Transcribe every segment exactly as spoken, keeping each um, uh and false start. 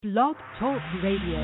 Blog Talk Radio.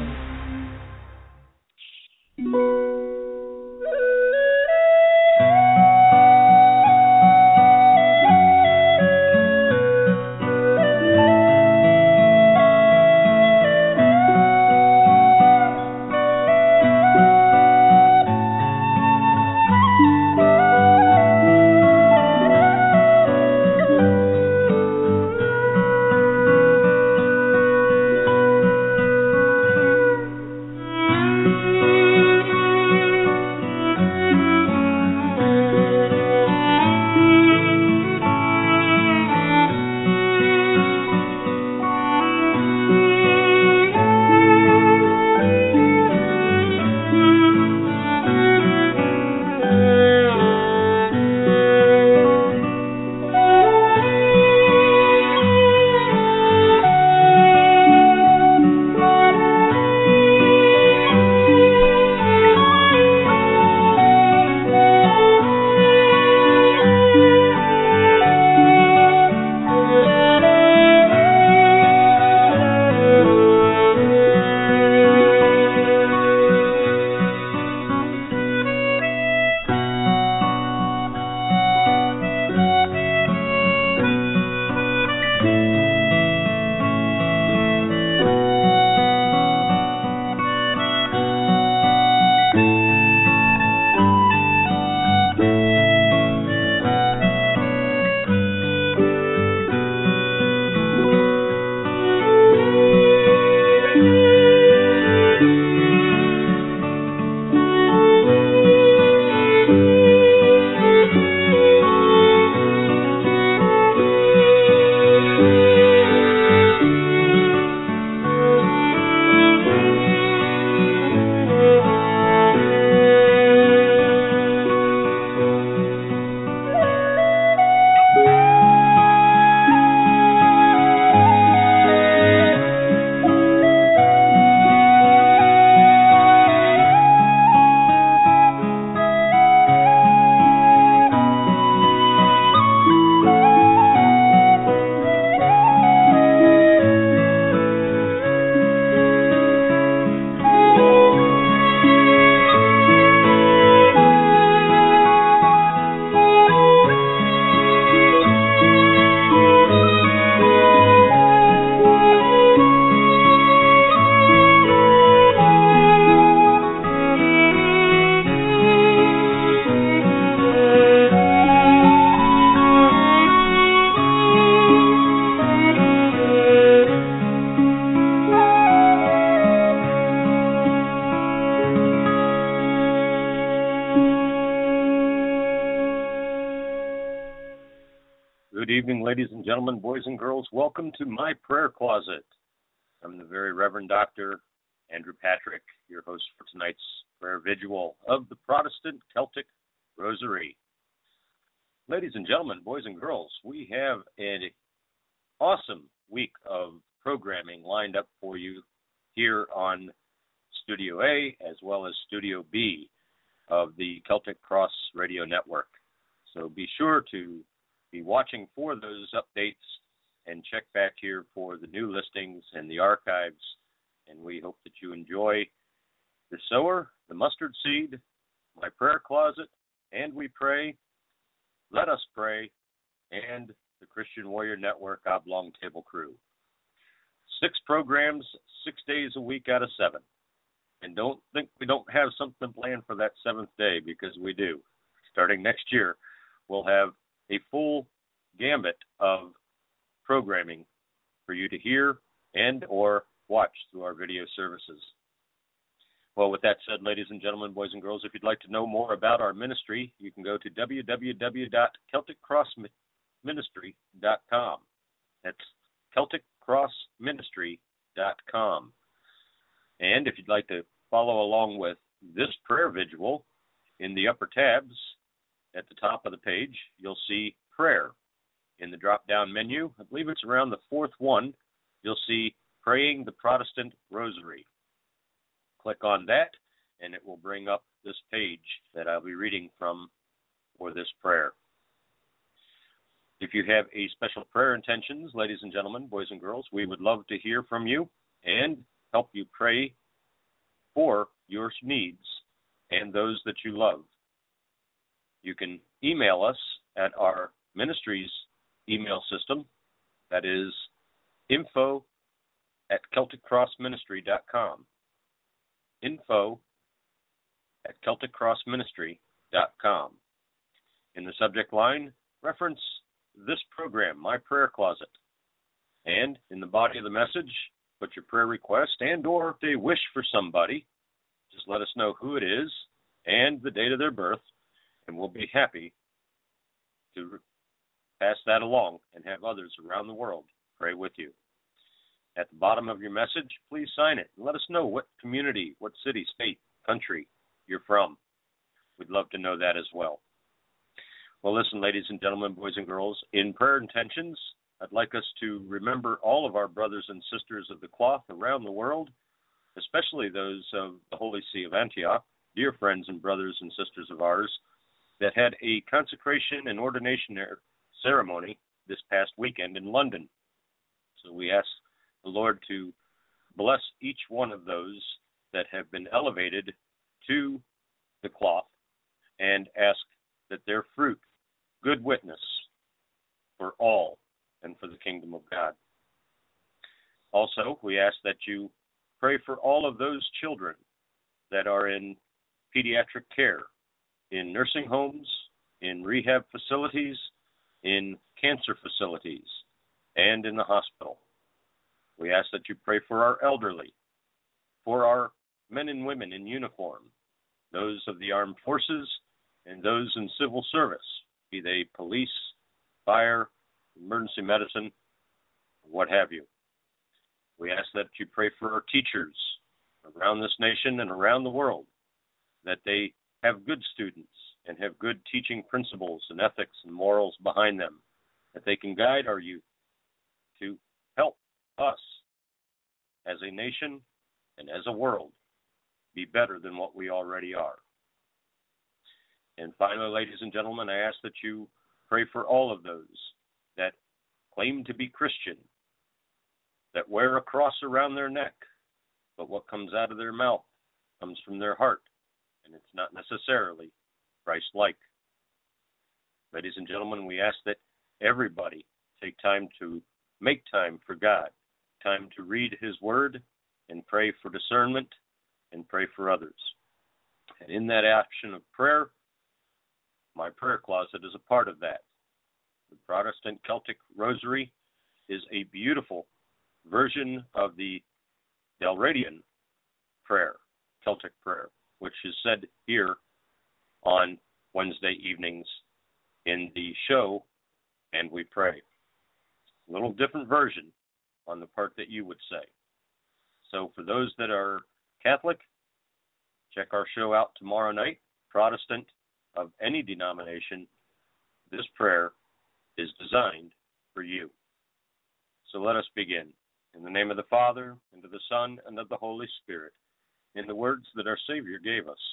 Ladies and gentlemen, boys and girls, welcome to my prayer closet. I'm the very Reverend Doctor Andrew Patrick, your host for tonight's prayer vigil of the Protestant Celtic Rosary. Ladies and gentlemen, boys and girls, we have an awesome week of programming lined up for you here on Studio A as well as Studio B of the Celtic Cross Radio Network. So be sure to be watching for those updates and check back here for the new listings and the archives. And we hope that you enjoy the sower, the mustard seed, my prayer closet, and we pray, let us pray, and the Christian Warrior Network Oblong Table Crew. Six programs, six days a week out of seven. And don't think we don't have something planned for that seventh day, because we do. Starting next year, we'll have a full gambit of programming for you to hear and or watch through our video services. Well, with that said, ladies and gentlemen, boys and girls, if you'd like to know more about our ministry, you can go to w w w dot celtic cross ministry dot com. That's celtic cross ministry dot com. And if you'd like to follow along with this prayer vigil, in the upper tabs, at the top of the page, you'll see prayer. In the drop-down menu, I believe it's around the fourth one, you'll see Praying the Protestant Rosary. Click on that, and it will bring up this page that I'll be reading from for this prayer. If you have a special prayer intentions, ladies and gentlemen, boys and girls, we would love to hear from you. and help you pray for your needs and those that you love. You can email us at our ministry's email system, that is info at celtic cross ministry dot com. Info at celtic cross ministry dot com. In the subject line, reference this program, My Prayer Closet. And in the body of the message, put your prayer request and or if they wish for somebody, just let us know who it is and the date of their birth, and we'll be happy to pass that along and have others around the world pray with you. At the bottom of your message, please sign it and let us know what community, what city, state, country you're from. We'd love to know that as well. Well, listen, ladies and gentlemen, boys and girls, in prayer intentions, I'd like us to remember all of our brothers and sisters of the cloth around the world, especially those of the Holy See of Antioch, dear friends and brothers and sisters of ours, that had a consecration and ordination ceremony this past weekend in London. So we ask the Lord to bless each one of those that have been elevated to the cloth and ask that their fruit, good witness for all and for the kingdom of God. Also, we ask that you pray for all of those children that are in pediatric care, in nursing homes, in rehab facilities, in cancer facilities, and in the hospital. We ask that you pray for our elderly, for our men and women in uniform, those of the armed forces, and those in civil service, be they police, fire, emergency medicine, what have you. We ask that you pray for our teachers around this nation and around the world, that they have good students and have good teaching principles and ethics and morals behind them, that they can guide our youth to help us as a nation and as a world be better than what we already are. And finally, ladies and gentlemen, I ask that you pray for all of those that claim to be Christian, that wear a cross around their neck, but what comes out of their mouth comes from their heart, and it's not necessarily Christ-like. Ladies and gentlemen, we ask that everybody take time to make time for God, time to read His Word and pray for discernment and pray for others. And in that action of prayer, my prayer closet is a part of that. The Protestant Celtic Rosary is a beautiful version of the Dalradian prayer, Celtic prayer, which is said here on Wednesday evenings in the show, And We Pray. A little different version on the part that you would say. So for those that are Catholic, check our show out tomorrow night. Protestant of any denomination, this prayer is designed for you. So let us begin. In the name of the Father, and of the Son, and of the Holy Spirit, in the words that our Savior gave us.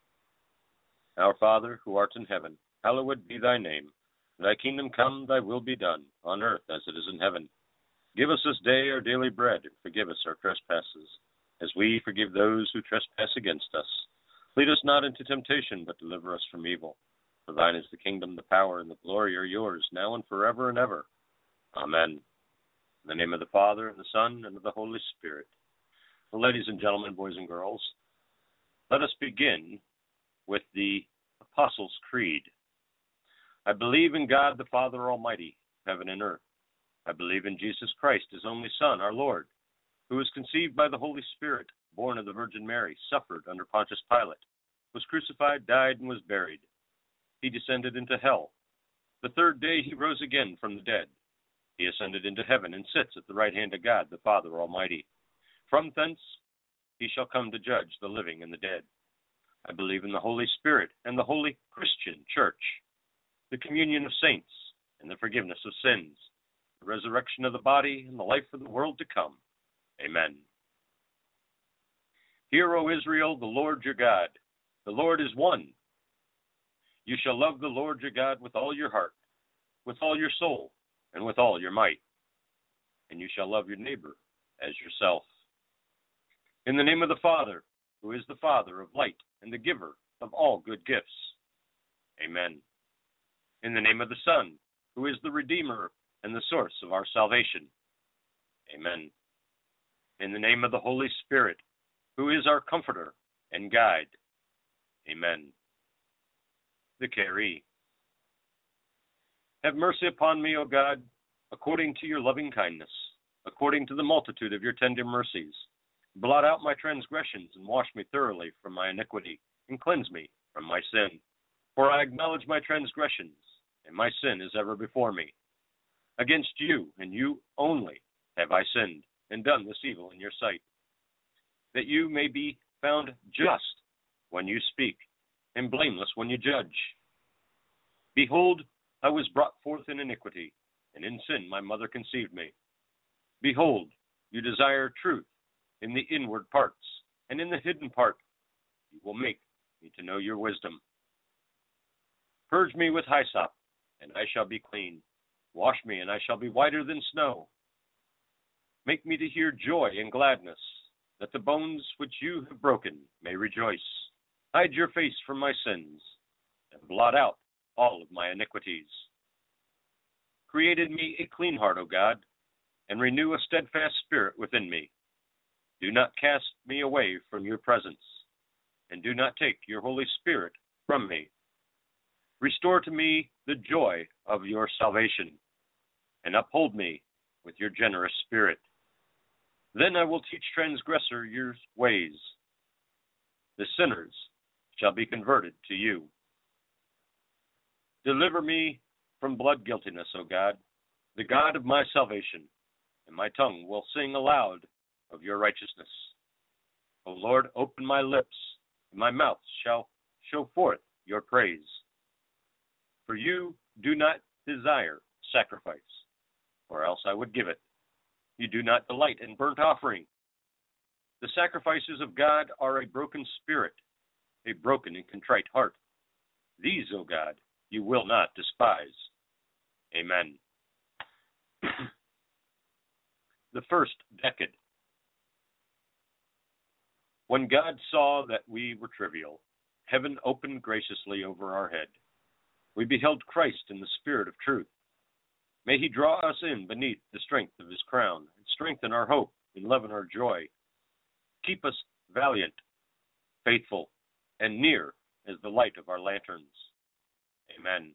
Our Father, who art in heaven, hallowed be thy name. Thy kingdom come, thy will be done, on earth as it is in heaven. Give us this day our daily bread, and forgive us our trespasses, as we forgive those who trespass against us. Lead us not into temptation, but deliver us from evil. For thine is the kingdom, the power, and the glory are yours, now and forever and ever. Amen. In the name of the Father, and the Son, and of the Holy Spirit. Well, ladies and gentlemen, boys and girls, let us begin with the Apostles' Creed. I believe in God the Father Almighty, heaven and earth. I believe in Jesus Christ, his only Son, our Lord, who was conceived by the Holy Spirit, born of the Virgin Mary, suffered under Pontius Pilate, was crucified, died, and was buried. He descended into hell. The third day he rose again from the dead. He ascended into heaven and sits at the right hand of God, the Father Almighty. From thence he shall come to judge the living and the dead. I believe in the Holy Spirit and the holy Christian Church, the communion of saints and the forgiveness of sins, the resurrection of the body and the life of the world to come. Amen. Hear, O Israel, the Lord your God. The Lord is one. You shall love the Lord your God with all your heart, with all your soul, and with all your might. And you shall love your neighbor as yourself. In the name of the Father, who is the Father of light and the giver of all good gifts. Amen. In the name of the Son, who is the Redeemer and the source of our salvation. Amen. In the name of the Holy Spirit, who is our comforter and guide. Amen. The Kyrie. Have mercy upon me, O God, according to your loving kindness, according to the multitude of your tender mercies. Blot out my transgressions and wash me thoroughly from my iniquity, and cleanse me from my sin. For I acknowledge my transgressions, and my sin is ever before me. Against you, and you only, have I sinned, and done this evil in your sight, that you may be found just when you speak, and blameless when you judge. Behold, I was brought forth in iniquity, and in sin my mother conceived me. Behold, you desire truth in the inward parts, and in the hidden part you will make me to know your wisdom. Purge me with hyssop, and I shall be clean. Wash me, and I shall be whiter than snow. Make me to hear joy and gladness, that the bones which you have broken may rejoice. Hide your face from my sins, and blot out all of my iniquities. Create in me a clean heart, O God, and renew a steadfast spirit within me. Do not cast me away from your presence, and do not take your Holy Spirit from me. Restore to me the joy of your salvation, and uphold me with your generous spirit. Then I will teach transgressor your ways. The sinners shall be converted to you. Deliver me from blood guiltiness, O God, the God of my salvation, and my tongue will sing aloud of your righteousness. O Lord, open my lips, and my mouth shall show forth your praise. For you do not desire sacrifice, or else I would give it. You do not delight in burnt offering. The sacrifices of God are a broken spirit, a broken and contrite heart. These, O God, you will not despise. Amen. The first decade. When God saw that we were trivial, heaven opened graciously over our head. We beheld Christ in the spirit of truth. May he draw us in beneath the strength of his crown, and strengthen our hope, and leaven our joy. Keep us valiant, faithful, and near as the light of our lanterns. Amen.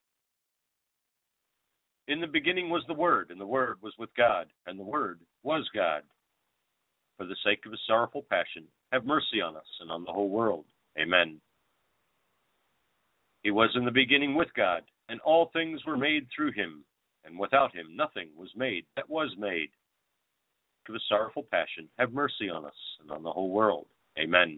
In the beginning was the Word, and the Word was with God, and the Word was God. For the sake of his sorrowful passion, have mercy on us and on the whole world. Amen. He was in the beginning with God, and all things were made through him, and without him nothing was made that was made. For the sorrowful passion, have mercy on us and on the whole world. Amen.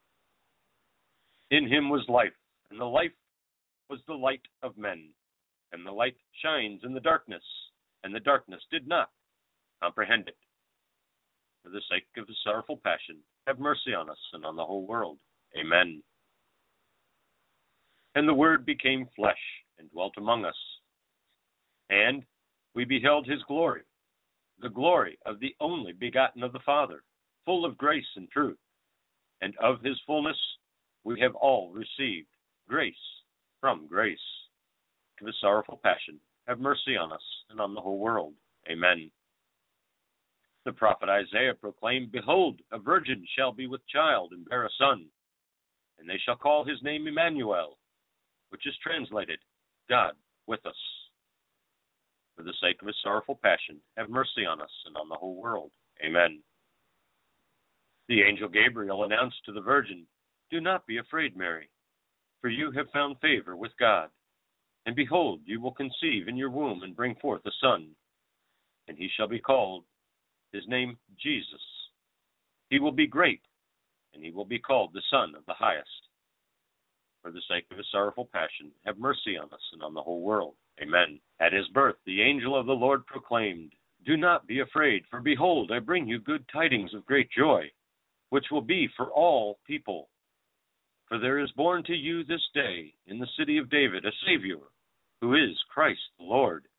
In him was life, and the life was the light of men. And the light shines in the darkness, and the darkness did not comprehend it. For the sake of his sorrowful passion, have mercy on us and on the whole world. Amen. And the Word became flesh and dwelt among us. And we beheld his glory, the glory of the only begotten of the Father, full of grace and truth. And of his fullness we have all received grace from grace. To the sorrowful passion, have mercy on us and on the whole world. Amen. The prophet Isaiah proclaimed, Behold, a virgin shall be with child and bear a son, and they shall call his name Emmanuel, which is translated, God with us. For the sake of his sorrowful passion, have mercy on us and on the whole world. Amen. The angel Gabriel announced to the virgin, Do not be afraid, Mary, for you have found favor with God. And behold, you will conceive in your womb and bring forth a son, and he shall be called his name Jesus. He will be great, and he will be called the Son of the Highest. For the sake of his sorrowful passion, have mercy on us and on the whole world. Amen. At his birth, the angel of the Lord proclaimed, Do not be afraid, for behold, I bring you good tidings of great joy, which will be for all people. For there is born to you this day in the city of David a Savior, who is Christ the Lord.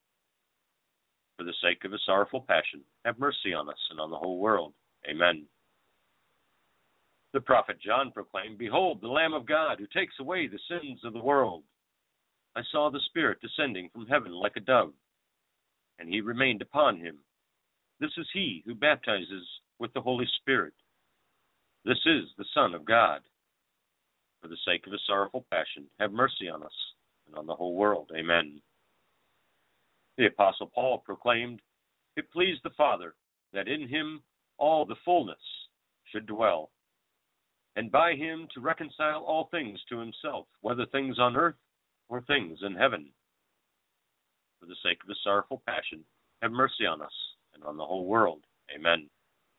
For the sake of his sorrowful passion, have mercy on us and on the whole world. Amen. The prophet John proclaimed, "Behold, the Lamb of God, who takes away the sins of the world. I saw the Spirit descending from heaven like a dove, and he remained upon him. This is he who baptizes with the Holy Spirit. This is the Son of God. For the sake of his sorrowful passion, have mercy on us and on the whole world. Amen." The Apostle Paul proclaimed, "It pleased the Father that in him all the fullness should dwell, and by him to reconcile all things to himself, whether things on earth or things in heaven. For the sake of his sorrowful passion, have mercy on us and on the whole world. Amen."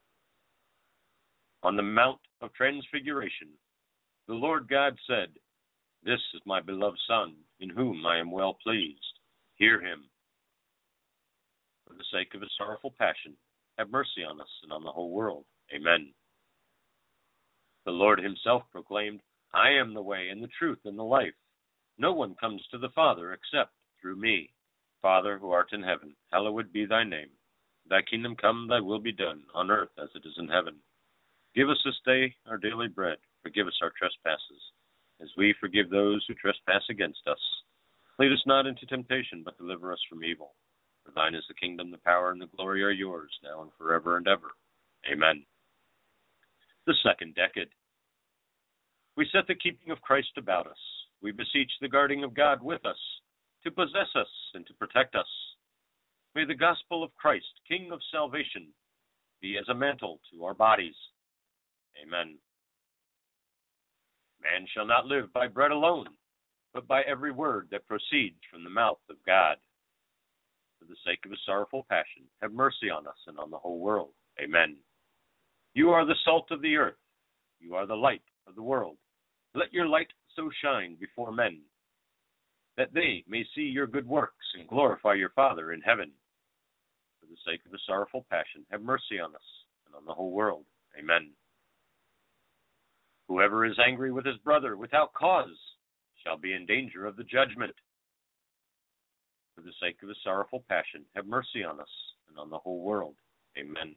On the Mount of Transfiguration, the Lord God said, "This is my beloved Son, in whom I am well pleased. Hear him." For the sake of his sorrowful passion, have mercy on us and on the whole world. Amen. The Lord himself proclaimed, "I am the way and the truth and the life. No one comes to the Father except through me. Father, who art in heaven, hallowed be thy name. Thy kingdom come, thy will be done, on earth as it is in heaven. Give us this day our daily bread. Forgive us our trespasses, as we forgive those who trespass against us. Lead us not into temptation, but deliver us from evil. For thine is the kingdom, the power, and the glory are yours, now and forever and ever. Amen." The second decade. We set the keeping of Christ about us. We beseech the guarding of God with us, to possess us and to protect us. May the gospel of Christ, King of salvation, be as a mantle to our bodies. Amen. Man shall not live by bread alone, but by every word that proceeds from the mouth of God. For the sake of his sorrowful passion, have mercy on us and on the whole world. Amen. You are the salt of the earth. You are the light of the world. Let your light so shine before men, that they may see your good works and glorify your Father in heaven. For the sake of his sorrowful passion, have mercy on us and on the whole world. Amen. Whoever is angry with his brother without cause shall be in danger of the judgment. For the sake of his sorrowful passion, have mercy on us and on the whole world. Amen.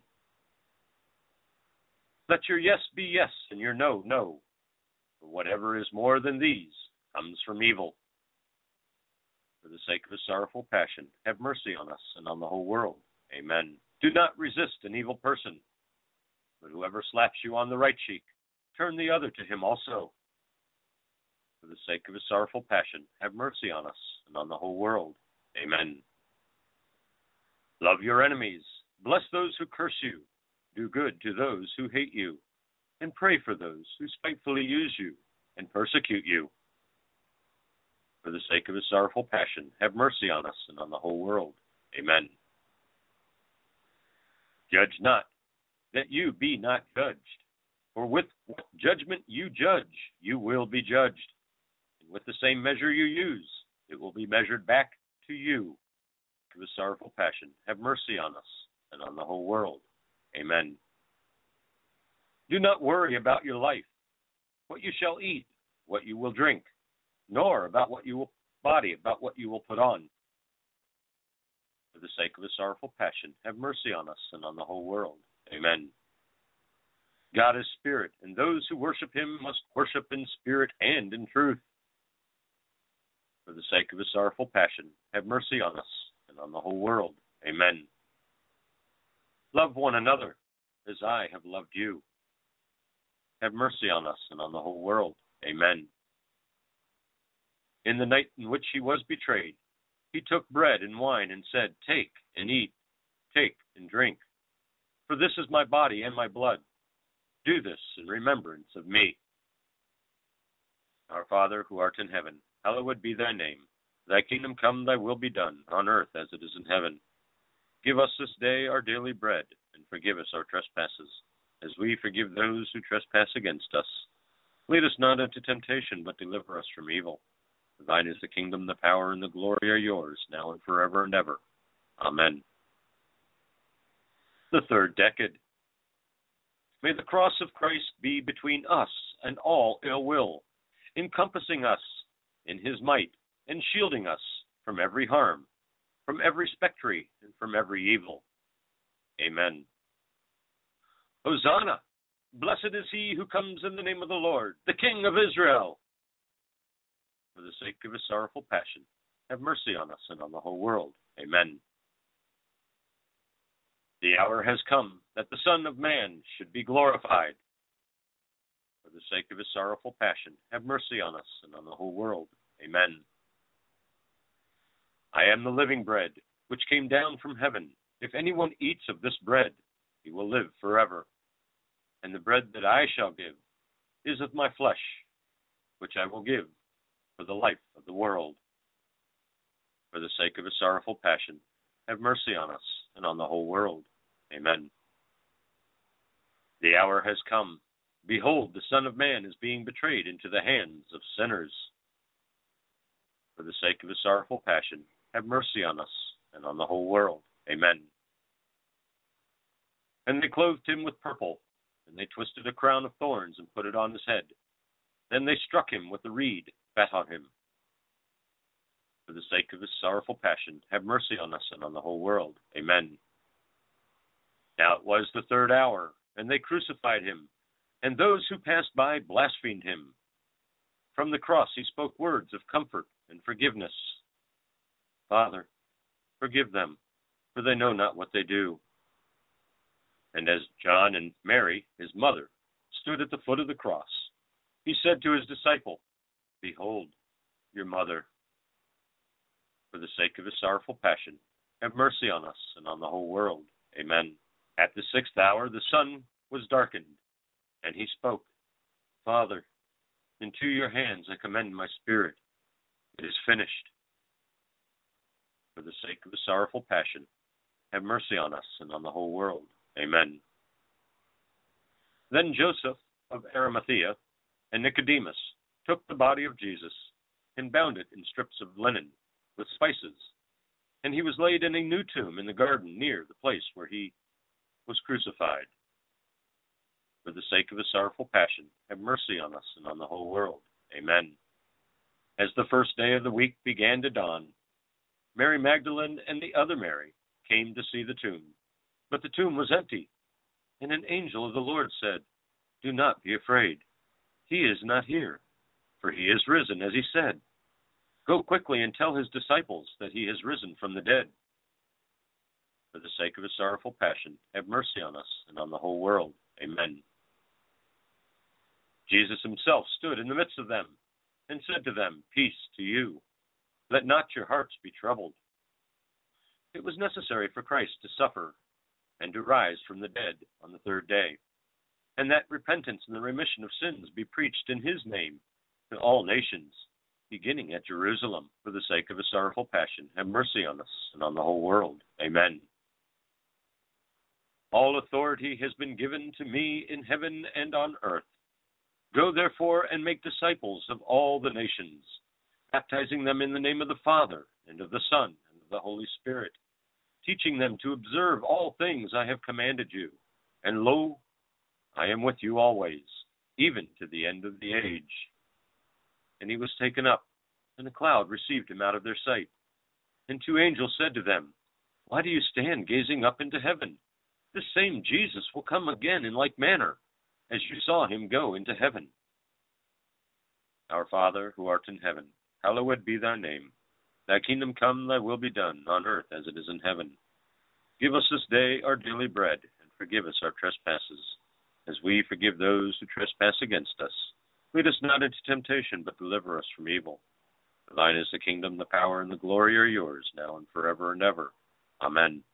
Let your yes be yes and your no, no. For whatever is more than these comes from evil. For the sake of his sorrowful passion, have mercy on us and on the whole world. Amen. Do not resist an evil person, but whoever slaps you on the right cheek, turn the other to him also. For the sake of his sorrowful passion, have mercy on us and on the whole world. Amen. Love your enemies. Bless those who curse you. Do good to those who hate you. And pray for those who spitefully use you and persecute you. For the sake of his sorrowful passion, have mercy on us and on the whole world. Amen. Judge not, that you be not judged. For with what judgment you judge, you will be judged. And with the same measure you use, it will be measured back to you. For his sorrowful passion, have mercy on us and on the whole world. Amen. Do not worry about your life, what you shall eat, what you will drink, nor about what you will body, about what you will put on. For the sake of his sorrowful passion, have mercy on us and on the whole world. Amen. God is spirit, and those who worship him must worship in spirit and in truth. For the sake of his sorrowful passion, have mercy on us and on the whole world. Amen. Love one another as I have loved you. Have mercy on us and on the whole world. Amen. In the night in which he was betrayed, he took bread and wine and said, "Take and eat, take and drink. For this is my body and my blood. Do this in remembrance of me." Our Father, who art in heaven, hallowed be thy name. Thy kingdom come, thy will be done, on earth as it is in heaven. Give us this day our daily bread, and forgive us our trespasses, as we forgive those who trespass against us. Lead us not into temptation, but deliver us from evil. For thine is the kingdom, the power, and the glory are yours, now and forever and ever. Amen. The third decade. May the cross of Christ be between us and all ill will, encompassing us in his might, and shielding us from every harm, from every spectre, and from every evil. Amen. Hosanna! Blessed is he who comes in the name of the Lord, the King of Israel. For the sake of his sorrowful passion, have mercy on us and on the whole world. Amen. The hour has come that the Son of Man should be glorified. For the sake of his sorrowful passion, have mercy on us and on the whole world. Amen. I am the living bread, which came down from heaven. If anyone eats of this bread, he will live forever. And the bread that I shall give is of my flesh, which I will give for the life of the world. For the sake of his sorrowful passion, have mercy on us and on the whole world. Amen. The hour has come. Behold, the Son of Man is being betrayed into the hands of sinners. For the sake of his sorrowful passion, have mercy on us and on the whole world. Amen. And they clothed him with purple, and they twisted a crown of thorns and put it on his head. Then they struck him with a reed, spat on him. For the sake of his sorrowful passion, have mercy on us and on the whole world. Amen. Now it was the third hour, and they crucified him, and those who passed by blasphemed him. From the cross he spoke words of comfort and forgiveness. Father, forgive them, for they know not what they do. And as John and Mary, his mother, stood at the foot of the cross, he said to his disciple, Behold, your mother. For the sake of his sorrowful passion, have mercy on us and on the whole world. Amen. At the sixth hour the sun was darkened, and he spoke, Father, into your hands I commend my spirit. It is finished. For the sake of his sorrowful passion, have mercy on us and on the whole world. Amen. Then Joseph of Arimathea and Nicodemus took the body of Jesus and bound it in strips of linen with spices, and he was laid in a new tomb in the garden near the place where he was crucified. For the sake of his sorrowful passion, have mercy on us and on the whole world. Amen. As the first day of the week began to dawn, Mary Magdalene and the other Mary came to see the tomb. But the tomb was empty, and an angel of the Lord said, Do not be afraid. He is not here, for he is risen, as he said. Go quickly and tell his disciples that he has risen from the dead. For the sake of his sorrowful passion, have mercy on us and on the whole world. Amen. Jesus himself stood in the midst of them and said to them, Peace to you. Let not your hearts be troubled. It was necessary for Christ to suffer and to rise from the dead on the third day, and that repentance and the remission of sins be preached in his name to all nations, beginning at Jerusalem. For the sake of his sorrowful passion, have mercy on us and on the whole world. Amen. All authority has been given to me in heaven and on earth. Go therefore and make disciples of all the nations, baptizing them in the name of the Father, and of the Son, and of the Holy Spirit, teaching them to observe all things I have commanded you. And lo, I am with you always, even to the end of the age. And he was taken up, and a cloud received him out of their sight. And two angels said to them, Why do you stand gazing up into heaven? This same Jesus will come again in like manner, as you saw him go into heaven. Our Father, who art in heaven, hallowed be thy name. Thy kingdom come, thy will be done, on earth as it is in heaven. Give us this day our daily bread, and forgive us our trespasses, as we forgive those who trespass against us. Lead us not into temptation, but deliver us from evil. For thine is the kingdom, the power, and the glory are yours, now and forever and ever. Amen.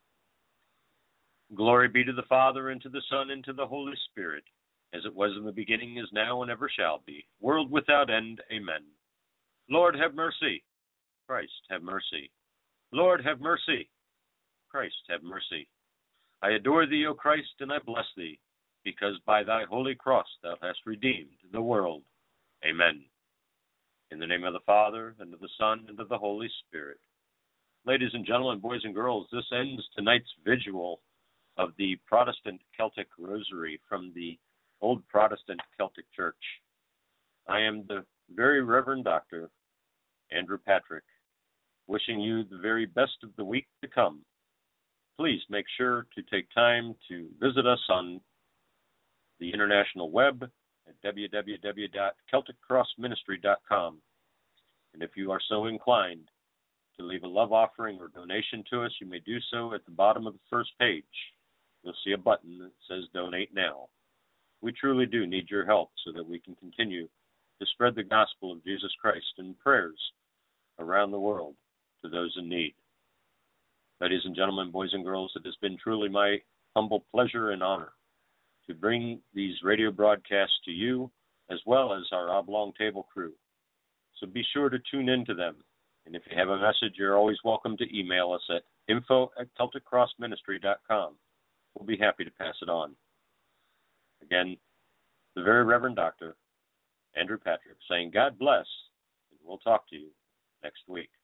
Glory be to the Father, and to the Son, and to the Holy Spirit, as it was in the beginning, is now, and ever shall be, world without end. Amen. Lord, have mercy. Christ, have mercy. Lord, have mercy. Christ, have mercy. I adore thee, O Christ, and I bless thee, because by thy holy cross thou hast redeemed the world. Amen. In the name of the Father, and of the Son, and of the Holy Spirit. Ladies and gentlemen, boys and girls, this ends tonight's vigil of the Protestant Celtic Rosary from the Old Protestant Celtic Church. I am the very Reverend Doctor Andrew Patrick, wishing you the very best of the week to come. Please make sure to take time to visit us on the international web at w w w dot celtic cross ministry dot com. And if you are so inclined to leave a love offering or donation to us, you may do so at the bottom of the first page. You'll see a button that says Donate Now. We truly do need your help so that we can continue to spread the gospel of Jesus Christ in prayers around the world to those in need. Ladies and gentlemen, boys and girls, it has been truly my humble pleasure and honor to bring these radio broadcasts to you as well as our Oblong Table crew. So be sure to tune in to them. And if you have a message, you're always welcome to email us at info at celtic cross ministry dot com. We'll be happy to pass it on. Again, the very Reverend Doctor Andrew Patrick saying God bless, and we'll talk to you next week.